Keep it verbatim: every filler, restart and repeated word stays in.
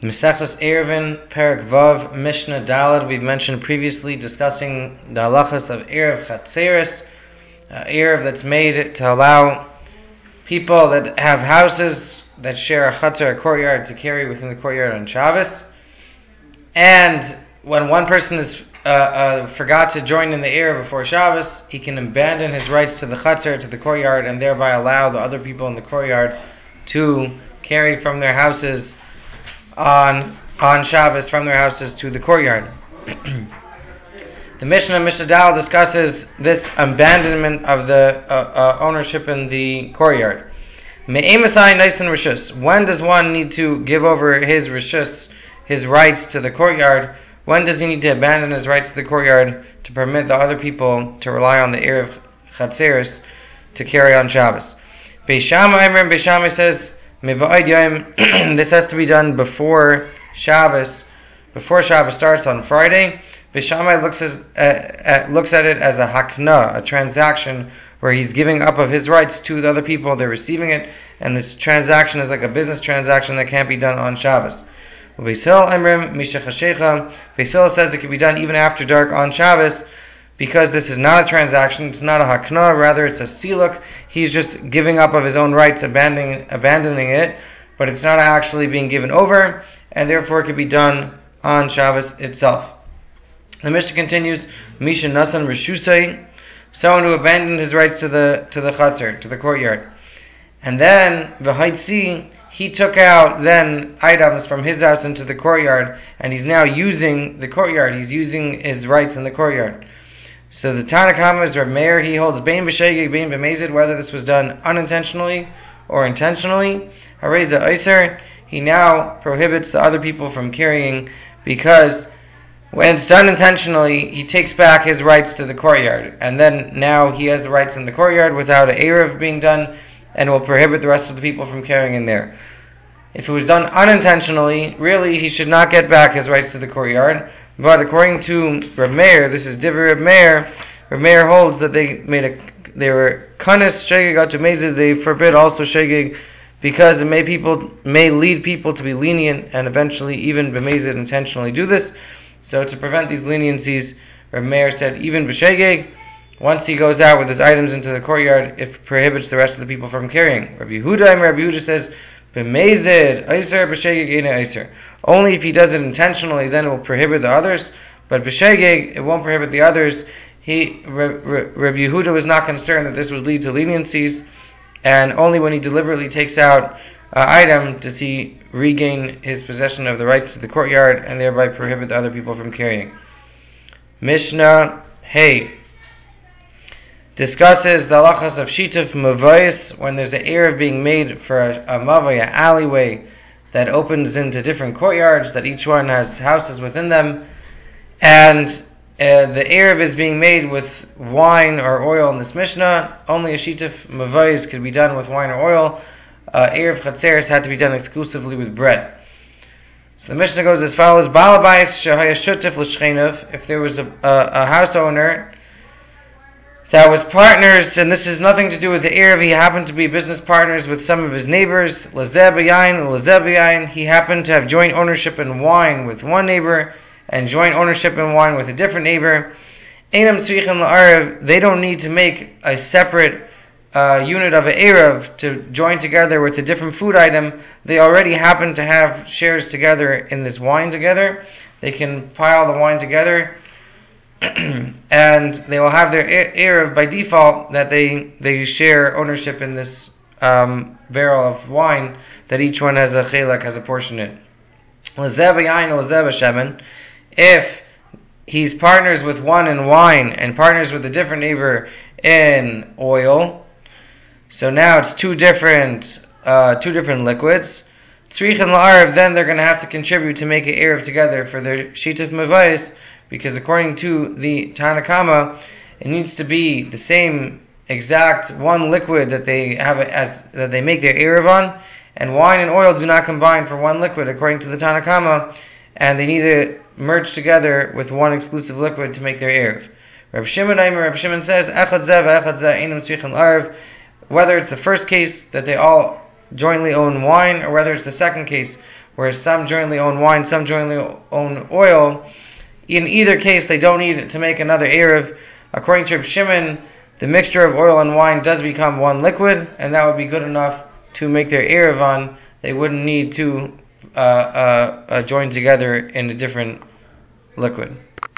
Mesechus Erevin, Perek Vav, Mishnah Daled. We've mentioned previously discussing the halachas of Erev Chatzeres, uh, Erev that's made to allow people that have houses that share a chatzar, a courtyard, to carry within the courtyard on Shabbos. And when one person is uh, uh, forgot to join in the Erev before Shabbos, he can abandon his rights to the chatzar, to the courtyard, and thereby allow the other people in the courtyard to carry from their houses on on Shabbos from their houses to the courtyard. The Mishnah, Mishnah Dal, discusses this abandonment of the uh, uh, ownership in the courtyard. Me'emasai Naisan Rishus. When does one need to give over his Rishus, his rights to the courtyard? When does he need to abandon his rights to the courtyard to permit the other people to rely on the Erev Chatzeres to carry on Shabbos? Beishamai, remember Beishamai says, this has to be done before Shabbos, before Shabbos starts on Friday. Beishamai looks, as, uh, uh, looks at it as a hakna, a transaction where he's giving up of his rights to the other people. They're receiving it, and this transaction is like a business transaction that can't be done on Shabbos. Beisil says it can be done even after dark on Shabbos, because this is not a transaction, it's not a hakna, rather it's a siluk. He's just giving up of his own rights, abandoning abandoning it, but it's not actually being given over, and therefore it could be done on Shabbos itself. The Mishnah continues, Misha Nasan Rishusai, someone who abandoned his rights to the to the chatzar, to the courtyard. And then V'haitzi, he took out then items from his house into the courtyard, and he's now using the courtyard, he's using his rights in the courtyard. So the Tanna Kama is Reb Meir, he holds Bein B'Shegeg, Bein B'Mezid, whether this was done unintentionally or intentionally. Hareza Eiser, he now prohibits the other people from carrying, because when it's done intentionally, he takes back his rights to the courtyard, and then now he has the rights in the courtyard without an Erev being done, and will prohibit the rest of the people from carrying in there. If it was done unintentionally, really he should not get back his rights to the courtyard. But according to Reb Meir, this is Divrei Reb Meir, Reb Meir holds that they made a, they were kanis shegeg atumezid, they forbid also shegeg, because it may people may lead people to be lenient and eventually even b'mezid intentionally do this. So to prevent these leniencies, Reb Meir said even b'shegeg, once he goes out with his items into the courtyard, it prohibits the rest of the people from carrying. Rabbi Yehuda, and Rabbi Yehuda says, b'mezid eiser b'shegeg ena eiser. Only if he does it intentionally, then it will prohibit the others. But b'shegeg, it won't prohibit the others. He, Rabbi Yehuda was not concerned that this would lead to leniencies, and only when he deliberately takes out an item does he regain his possession of the right to the courtyard, and thereby prohibit the other people from carrying. Mishnah Hey discusses the halachas of shituf mavayis, when there's an erev being made for a, a mavay, an alleyway that opens into different courtyards, that each one has houses within them, and uh, the erev is being made with wine or oil in this Mishnah. Only a shituf mavayis could be done with wine or oil. Uh, erev chatzeres had to be done exclusively with bread. So the Mishnah goes as follows: Balabais shehaya shutif l'shcheinav. If there was a, a, a house owner that was partners, and this has nothing to do with the Erev, he happened to be business partners with some of his neighbors, Lazeh b'yayin, Lazeh b'yayin, he happened to have joint ownership in wine with one neighbor, and joint ownership in wine with a different neighbor. Einam tzrichen la'arev, they don't need to make a separate uh, unit of an Erev to join together with a different food item. They already happen to have shares together in this wine together. They can pile the wine together, and they will have their Erev by default that they, they share ownership in this um, barrel of wine, that each one has a chelak, has a portion in it. If he's partners with one in wine and partners with a different neighbor in oil, so now it's two different uh, two different liquids. Tzrichen la'arev, then they're going to have to contribute to make an Erev together for their shituf mevayis, because according to the Tanna Kama, it needs to be the same exact one liquid that they have as that they make their Erev on, and wine and oil do not combine for one liquid according to the Tanna Kama, and they need to merge together with one exclusive liquid to make their Erev. Reb Shimon Aimer, Reb Shimon says, Echad zeh v'echad zeh einam tzrichen la'arev, whether it's the first case that they all jointly own wine, or whether it's the second case where some jointly own wine, some jointly own oil. In either case, they don't need to make another Erev. According to Reb Shimon, the mixture of oil and wine does become one liquid, and that would be good enough to make their Erev on. They wouldn't need to uh, uh, uh, join together in a different liquid.